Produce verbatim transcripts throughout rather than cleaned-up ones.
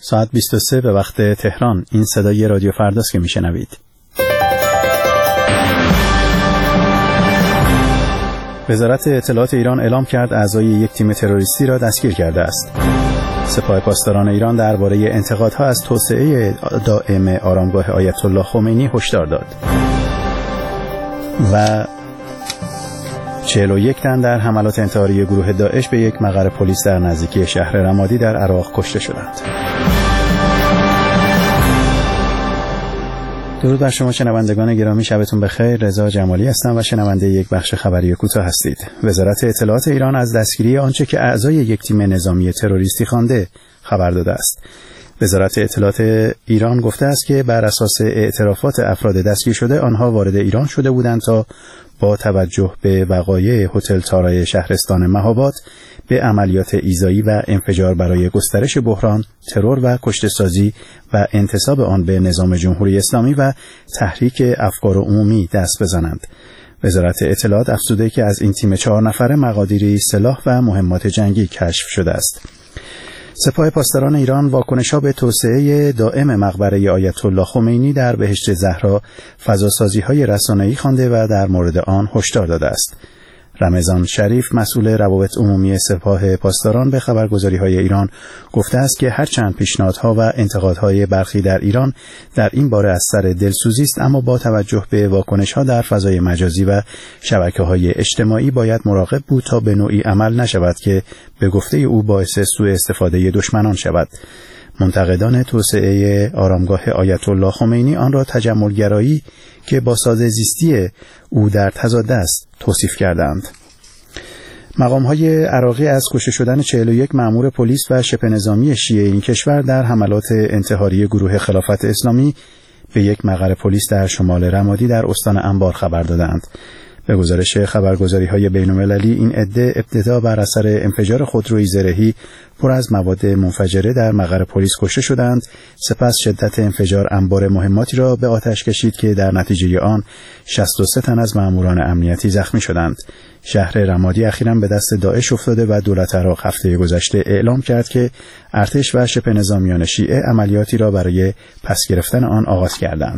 ساعت بیست و سه به وقت تهران. این صدای رادیو فرداست که میشنوید. وزارت اطلاعات ایران اعلام کرد اعضای یک تیم تروریستی را دستگیر کرده است. سپاه پاسداران ایران درباره انتقادها از توسعه دائم آرامگاه آیت الله خمینی هشدار داد. و چهل و یک تن در حملات انتحاری گروه داعش به یک مقر پلیس در نزدیکی شهر رمادی در عراق کشته شدند. درود بر شما شنوندگان گرامی، شبتون بخیر. رضا جمالی هستم و شنونده یک بخش خبری کوتاه هستید. وزارت اطلاعات ایران از دستگیری آنچه که اعضای یک تیم نظامی تروریستی خوانده خبر داده است. وزارت اطلاعات ایران گفته است که بر اساس اعترافات افراد دستگیر شده آنها وارد ایران شده بودند تا با توجه به وقایع هتل تارای شهرستان مهاباد به عملیات ایذایی و انفجار برای گسترش بحران، ترور و کشته‌سازی و انتساب آن به نظام جمهوری اسلامی و تحریک افکار عمومی دست بزنند. وزارت اطلاعات افزوده که از این تیم چهار نفره مقادیری سلاح و مهمات جنگی کشف شده است. سپاه پاسداران ایران واکنش‌ها به توسعه دائم مقبره آیت الله خمینی در بهشت زهرا فضاسازی‌های رسانه‌ای خوانده و در مورد آن هشدار داده است. رمضان شریف مسئول روابط عمومی سپاه پاسداران به خبرگزاری‌های ایران گفته است که هرچند پیشنهادها و انتقادهای برخی در ایران در این باره از سر دلسوزی است، اما با توجه به واکنش‌ها در فضای مجازی و شبکه‌های اجتماعی باید مراقب بود تا به نوعی عمل نشود که به گفته او باعث سوء استفاده دشمنان شود. منتقدان توسعه آرامگاه آیت الله خمینی آن را تجملگرایی که با ساده زیستی او در تضاد است توصیف کردند. مقام‌های عراقی از کشته شدن چهل و یک مأمور پلیس و شبه نظامی شیعه این کشور در حملات انتحاری گروه خلافت اسلامی به یک مقر پلیس در شمال رمادی در استان انبار خبر دادند. به گزارش خبرگزاری‌های بین‌المللی این عده ابتدا بر اثر انفجار خودروی زرهی پر از مواد منفجره در مقر پلیس کشته شدند، سپس شدت انفجار انبار مهماتی را به آتش کشید که در نتیجه آن شصت و سه تن از مأموران امنیتی زخمی شدند. شهر رمادی اخیراً به دست داعش افتاده و دولت عراق هفته گذشته اعلام کرد که ارتش و شبه نظامیان شیعه عملیاتی را برای پس گرفتن آن آغاز کردند.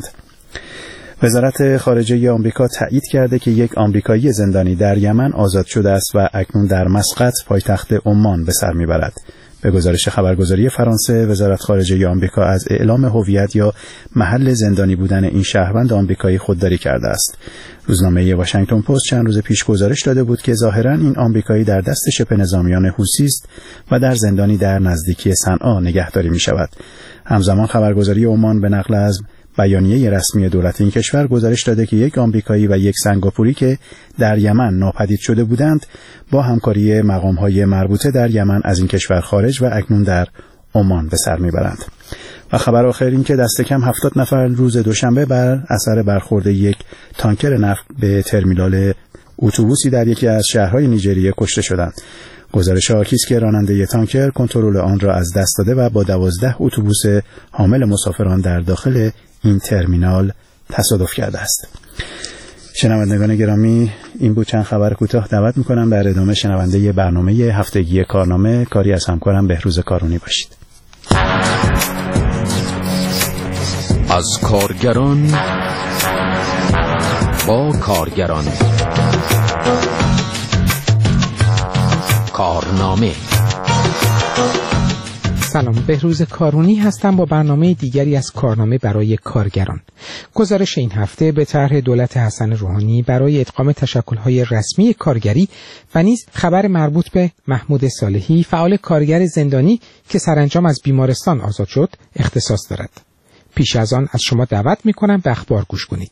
وزارت خارجه آمریکا تایید کرده که یک آمریکایی زندانی در یمن آزاد شده است و اکنون در مسقط پایتخت عمان به سر میبرد. به گزارش خبرگزاری فرانسه، وزارت خارجه آمریکا از اعلام هویت یا محل زندانی بودن این شهروند آمریکایی خودداری کرده است. روزنامه واشنگتن پست چند روز پیش گزارش داده بود که ظاهراً این آمریکایی در دست شبه نظامیان حوثی است و در زندانی در نزدیکی صنعا نگهداری می شود. همزمان خبرگزاری عمان به نقل از بیانیه رسمی دولت این کشور گزارش داده که یک آمریکایی و یک سنگاپوری که در یمن ناپدید شده بودند با همکاری مقام‌های مربوطه در یمن از این کشور خارج و اکنون در عمان به سر میبرند. و خبر آخر این که دست کم هفتاد نفر روز دوشنبه بر اثر برخورد یک تانکر نفت به ترمینال اتوبوسی در یکی از شهرهای نیجریه کشته شدند. گزارش حاکی است که راننده تانکر کنترل آن را از دست داده و با دوازده اتوبوس حامل مسافران در داخل این ترمینال تصادف کرده است. شنوندگان گرامی، این بود چند خبر کوتاه. دعوت می‌کنم در ادامه شنونده برنامه هفتگی کارنامه کاری از همکارم بهروز کارونی باشید. از کارگران با کارگران، کارنامه. سلام، بهروز کارونی هستم با برنامه دیگری از کارنامه برای کارگران. گزارش این هفته به طرح دولت حسن روحانی برای ادغام تشکل‌های رسمی کارگری و نیز خبر مربوط به محمود صالحی، فعال کارگر زندانی که سرانجام از بیمارستان آزاد شد، اختصاص دارد. پیش از آن از شما دعوت می‌کنم به اخبار گوش کنید.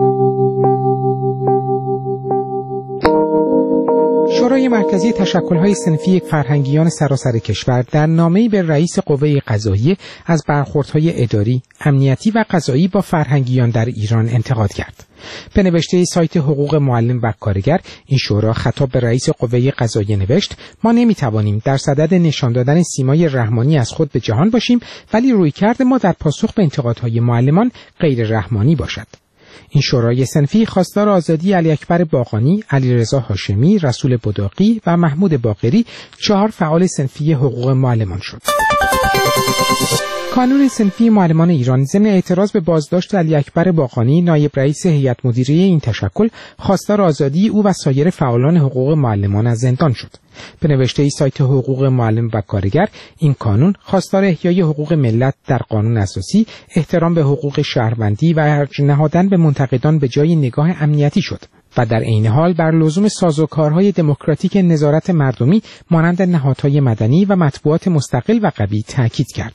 شورای مرکزی تشکل‌های صنفی فرهنگیان سراسر کشور در نامه‌ای به رئیس قوه قضاییه از برخوردهای اداری، امنیتی و قضایی با فرهنگیان در ایران انتقاد کرد. به نوشته سایت حقوق معلم و کارگر، این شورا خطاب به رئیس قوه قضاییه نوشت: ما نمی‌توانیم در صدد نشان دادن سیمای رحمانی از خود به جهان باشیم، ولی رویکرد ما در پاسخ به انتقادهای معلمان غیر رحمانی باشد. این شورای صنفی خواستار آزادی علی اکبر باقانی، علیرضا هاشمی، رسول بداقی و محمود باقری، چهار فعال صنفی حقوق معلمان شد. کانون صنفی معلمان ایران ضمن اعتراض به بازداشت علی اکبر باقانی نایب رئیس هیئت مدیره این تشکل خواستار آزادی او و سایر فعالان حقوق معلمان از زندان شد. به نوشته سایت حقوق معلم و کارگر، این کانون خواستار احیای حقوق ملت در قانون اساسی، احترام به حقوق شهروندی و ارج نهادن به منتقدان به جای نگاه امنیتی شد و در عین حال بر لزوم سازوکارهای دموکراتیک نظارت مردمی مانند نهادهای مدنی و مطبوعات مستقل و قوی تاکید کرد.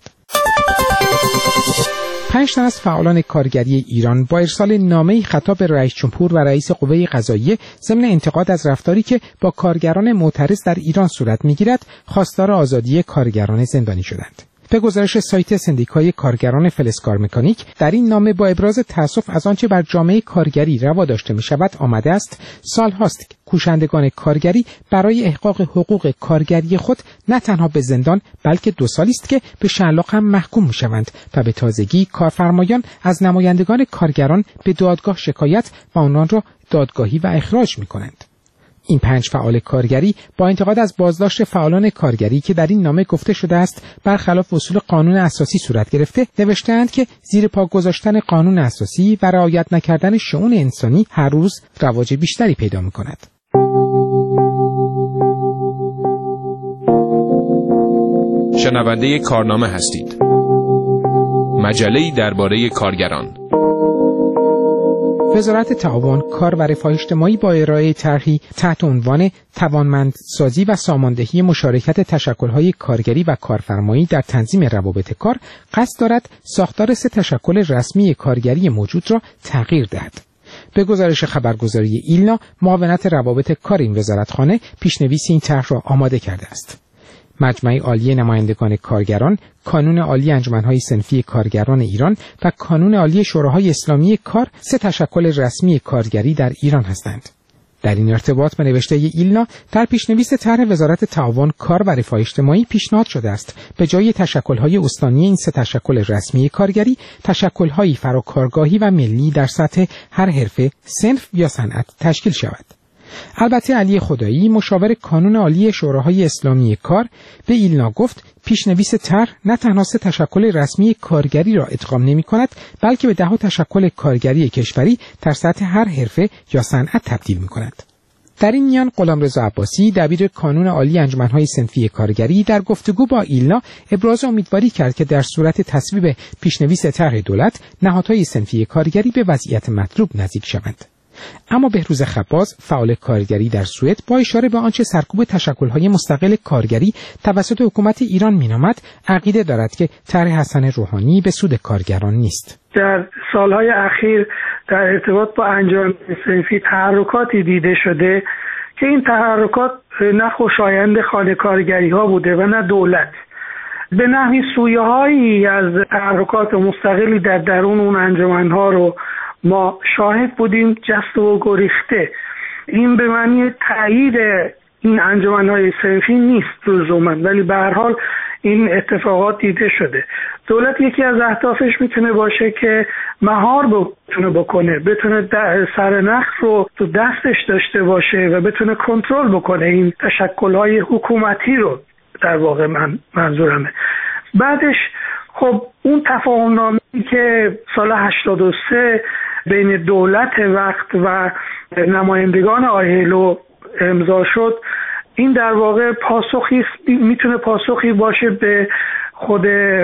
پنج تن از فعالان کارگری ایران با ارسال نامه‌ای خطاب به رئیس جمهور و رئیس قوه قضاییه ضمن انتقاد از رفتاری که با کارگران معترض در ایران صورت می‌گیرد، خواستار آزادی کارگران زندانی شدند. به گزارش سایت سندیکای کارگران فلزکار مکانیک، در این نامه با ابراز تأسف از آنچه بر جامعه کارگری روا داشته می‌شود آمده است سال هاست که کوشندگان کارگری برای احقاق حقوق کارگری خود نه تنها به زندان بلکه دو سالی است که به شلاق هم محکوم می‌شوند و به تازگی کارفرمایان از نمایندگان کارگران به دادگاه شکایت و آنان را دادگاهی و اخراج می‌کنند. این پنج فعال کارگری با انتقاد از بازداشت فعالان کارگری که در این نامه گفته شده است برخلاف اصول قانون اساسی صورت گرفته، نوشته‌اند که زیر پا گذاشتن قانون اساسی و رعایت نکردن شئون انسانی هر روز رواج بیشتری پیدا می‌کند. شنونده کارنامه هستید. مجله‌ای درباره کارگران. وزارت تعاون، کار و رفاه اجتماعی با ارائه طرحی تحت عنوان توانمندسازی و ساماندهی مشارکت تشکل‌های کارگری و کارفرمایی در تنظیم روابط کار قصد دارد ساختار سه تشکل رسمی کارگری موجود را تغییر دهد. به گزارش خبرگزاری ایلنا، معاونت روابط کار این وزارتخانه پیشنویس این طرح را آماده کرده است. مجمع عالی نمایندگان کارگران، کانون عالی انجمن‌های صنفی کارگران ایران و کانون عالی شوراهای اسلامی کار سه تشکل رسمی کارگری در ایران هستند. در این ارتباط به نوشته ایلنا، در پیشنویس طرح وزارت تعاون، کار و رفاه اجتماعی پیشنهاد شده است به جای تشکل‌های استانی این سه تشکل رسمی کارگری، تشکل‌های فراکارگاهی و ملی در سطح هر حرفه، صنف یا صنعت تشکیل شود. البته علی خدایی، مشاور کانون عالی شوراهای اسلامی کار، به ایلنا گفت پیشنویس طرح نه تنها سه تشکل رسمی کارگری را ادغام نمی‌کند، بلکه به ده تشکل کارگری کشوری در سطح هر حرفه یا صنعت تبدیل می‌کند. در این میان غلامرضا عباسی، دبیر کانون عالی انجمن‌های صنفی کارگری، در گفتگو با ایلنا ابراز امیدواری کرد که در صورت تصویب پیشنویس طرح دولت، نهادهای صنفی کارگری به وضعیت مطلوب نزدیک شوند. اما بهروز خباز، فعال کارگری در سوئد، با اشاره به آنچه سرکوب تشکل‌های مستقل کارگری توسط حکومت ایران مینامد، عقیده دارد که طرح حسن روحانی به سود کارگران نیست. در سالهای اخیر در ارتباط با انجمن صنفی تحرکاتی دیده شده که این تحرکات نه خوشایند خانه کارگری ها بوده و نه دولت. به نحوی سویه‌هایی از تحرکات مستقلی در درون اون انجمن‌ها رو ما شاهد بودیم جست و گریخته. این به معنی تایید این انجمن‌های صنفی نیست لزوما، ولی به هر حال این اتفاقات دیده شده. دولت یکی از اهدافش میتونه باشه که مهار بتونه بکنه، بتونه سرنخ رو تو دستش داشته باشه و بتونه کنترل بکنه این تشکل‌های حکومتی رو، در واقع من منظورمه. بعدش خب اون تفاهم‌نامه‌ای که سال هشتاد و سه بین دولت وقت و نمایندگان آیلو امضا شد، این در واقع پاسخی میتونه پاسخی باشه به خود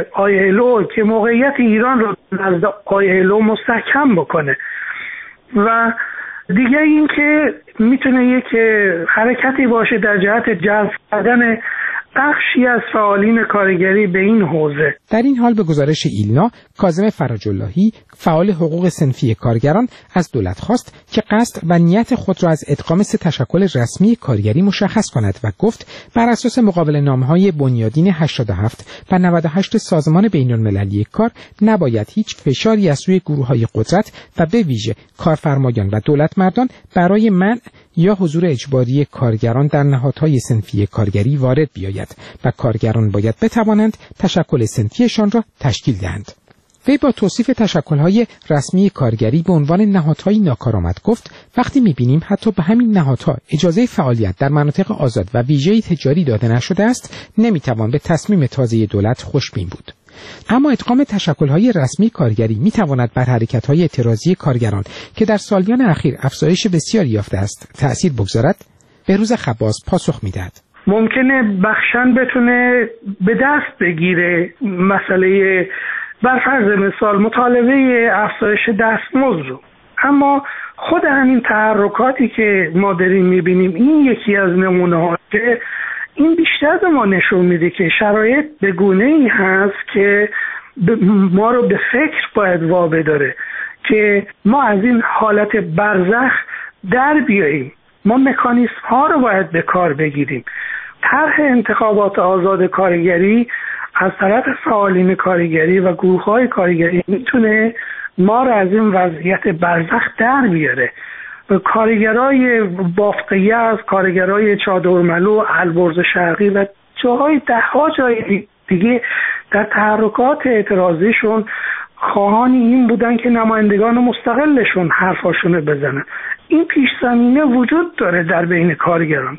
آیلو که موقعیت ایران رو نزد آیلو مستحکم بکنه و دیگه این که میتونه یک حرکتی باشه در جهت جذب کردن بخشی از فعالین کارگری به این حوزه. در این حال به گزارش ایلنا، کاظم فرج اللهی، فعال حقوق صنفی کارگران، از دولت خواست که قصد و نیت خود را از ادغام سه تشکل رسمی کارگری مشخص کند و گفت بر اساس مقابله نامه‌های بنیادین هشتاد و هفت و نود و هشت سازمان بین‌المللی کار نباید هیچ فشاری از سوی گروه‌های قدرت و به ویژه کارفرمایان و دولت مردان برای منع یا حضور اجباری کارگران در نهادهای صنفی کارگری وارد بیاید و کارگران باید بتوانند تشکل صنفیشان را تشکیل دهند. وی با توصیف تشکل‌های رسمی کارگری به عنوان نهادهای ناکارآمد گفت وقتی می‌بینیم حتی به همین نهادها اجازه فعالیت در مناطق آزاد و ویژه‌ای تجاری داده نشده است، نمی‌توان به تصمیم تازه دولت خوشبین بود. اما ادغام تشکل‌های رسمی کارگری می‌تواند بر حرکت‌های اعتراضی کارگران که در سالیان اخیر افزایش بسیاری یافته است تأثیر بگذارد؟ بهروز خباز پاسخ می‌دهد. ممکنه بخشن بتونه به دست بگیره مسئله بر فرض مثال مطالبه افزایش دستمزد رو، اما خود همین تحرکاتی که ما داریم میبینیم این یکی از نمونه ها که این بیشتر به ما نشون میده که شرایط به گونه ای هست که ما رو به فکر باید وابداره که ما از این حالت برزخ در بیاییم. ما مکانیسم ها رو باید به کار بگیریم. طرح انتخابات آزاد کارگری از طرف فعالین کارگری و گروه های کارگری میتونه ما رو از این وضعیت برزخ در بیاره. کارگرای بافت یزد، کارگرای چادرملو، البرز شرقی و جاهای ده ها جای دیگه در تحرکات اعتراضیشون خواهان این بودن که نمایندگان مستقلشون حرفاشونو بزنن. این پیش زمینه وجود داره در بین کارگران.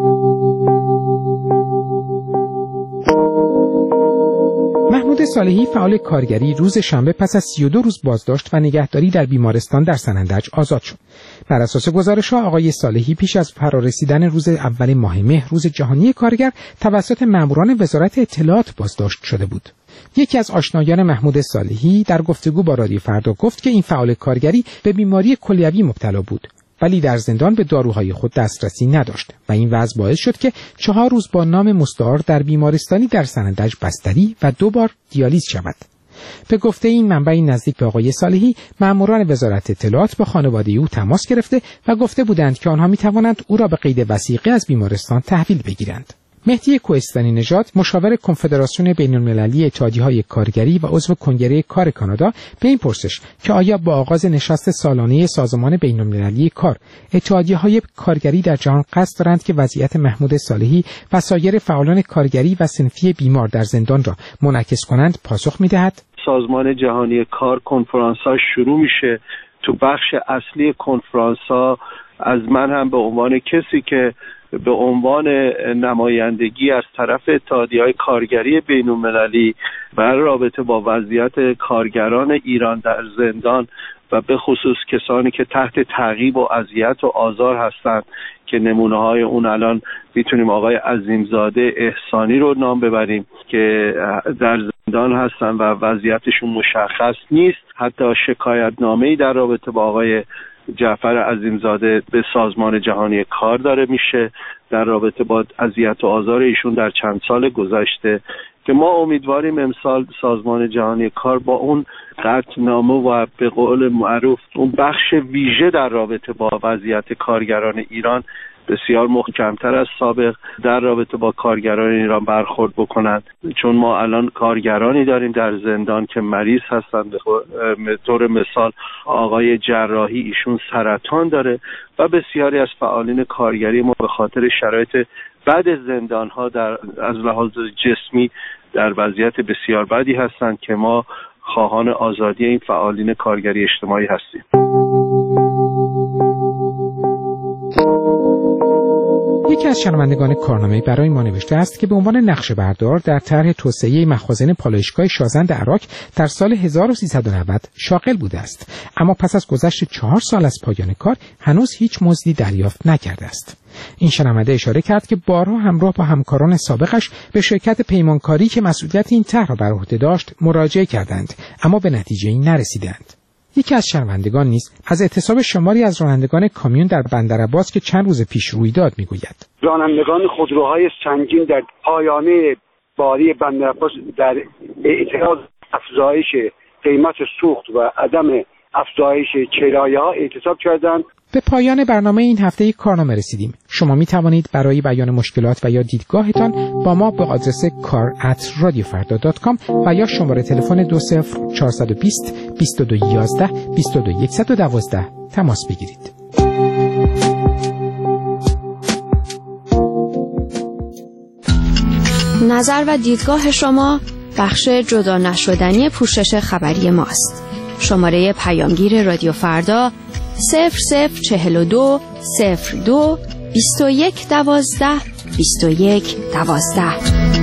محمود صالحی فعال کارگری روز شنبه پس از سی و دو روز بازداشت و نگهداری در بیمارستان در سنندج آزاد شد. بر اساس گزارش‌ها آقای صالحی پیش از فرارسیدن روز اول ماه مهر روز جهانی کارگر توسط ماموران وزارت اطلاعات بازداشت شده بود. یکی از آشنایان محمود صالحی در گفتگو با رادیو فردا گفت که این فعال کارگری به بیماری کلیوی مبتلا بود ولی در زندان به داروهای خود دسترسی نداشت و این وضع باعث شد که چهار روز با نام مستعار در بیمارستانی در سنندج بستری و دو بار دیالیز شود. به گفته این منبعی نزدیک به آقای صالحی، ماموران وزارت اطلاعات با خانواده او تماس گرفته و گفته بودند که آنها می‌توانند او را به قید وثیقه از بیمارستان تحویل بگیرند. مهدی کوهستانی نژاد، مشاور کنفدراسیون بین‌المللی اتحادیه‌های کارگری و عضو کنگره کار کانادا، به این پرسش که آیا با آغاز نشست سالانه سازمان بین‌المللی کار اتحادیه‌های کارگری در جهان قصد دارند که وضعیت محمود صالحی و سایر فعالان کارگری و صنفی بیمار در زندان را منعکس کنند، پاسخ می‌دهد: سازمان جهانی کار کنفرانس‌ها شروع میشه. تو بخش اصلی کنفرانس‌ها از من هم به عنوان کسی که به عنوان نمایندگی از طرف اتحادیه‌های کارگری بین‌المللی بر رابطه با وضعیت کارگران ایران در زندان و به خصوص کسانی که تحت تعقیب و اذیت و آزار هستند که نمونه‌های اون الان میتونیم آقای عظیمزاده احسانی رو نام ببریم که در زندان هستن و وضعیتشون مشخص نیست. حتی شکایتنامه‌ای در رابطه با آقای جعفر عظیمزاده به سازمان جهانی کار داره میشه در رابطه با اذیت و آزار ایشون در چند سال گذشته که ما امیدواریم امسال سازمان جهانی کار با اون قطعنامه و به قول معروف اون بخش ویژه در رابطه با وضعیت کارگران ایران بسیار محکمتر از سابق در رابطه با کارگران ایران برخورد بکنند، چون ما الان کارگرانی داریم در زندان که مریض هستند. به طور مثال آقای جراحی ایشون سرطان داره و بسیاری از فعالین کارگری ما به خاطر شرایط بد زندان ها در از لحاظ جسمی در وضعیت بسیار بدی هستند که ما خواهان آزادی این فعالین کارگری اجتماعی هستیم. یکی از شنوندگان کارنامه برای ما نوشته است که به عنوان نقشه بردار در طرح توسعه مخازن پالایشگاه شازند عراق در سال هزار و سیصد و نود شاغل بوده است، اما پس از گذشت چهار سال از پایان کار هنوز هیچ مزدی دریافت نکرده است. این شنونده اشاره کرد که بارها همراه با همکاران سابقش به شرکت پیمانکاری که مسئولیت این طرح را بر عهده داشت مراجعه کردند، اما به نتیجه‌ای نرسیدند. یکی از شنوندگان نیز از اعتصاب شماری از رانندگان کامیون در بندرعباس که چند روز پیش روی داد میگوید. رانندگان خودروهای سنگین در پایانه باری بندرعباس در اعتراض افزایش قیمت سوخت و عدم افزایش کرایه‌ها اعتصاب کردند. به پایان برنامه این هفته کارنامه رسیدیم. شما می توانید برای بیان مشکلات و یا دیدگاهتان با ما به آدرس کار ات رادیو فردا دات کام و یا شماره تلفن دو صفر چهار دو صفر بیست و دو یازده بیست و دو صد و دوازده تماس بگیرید. نظر و دیدگاه شما بخش جدا نشدنی پوشش خبری ماست. شماره پیامگیر رادیو فردا صفر صفر چهل و دو صفر دو بیست و یک دوازده بیست و یک دوازده.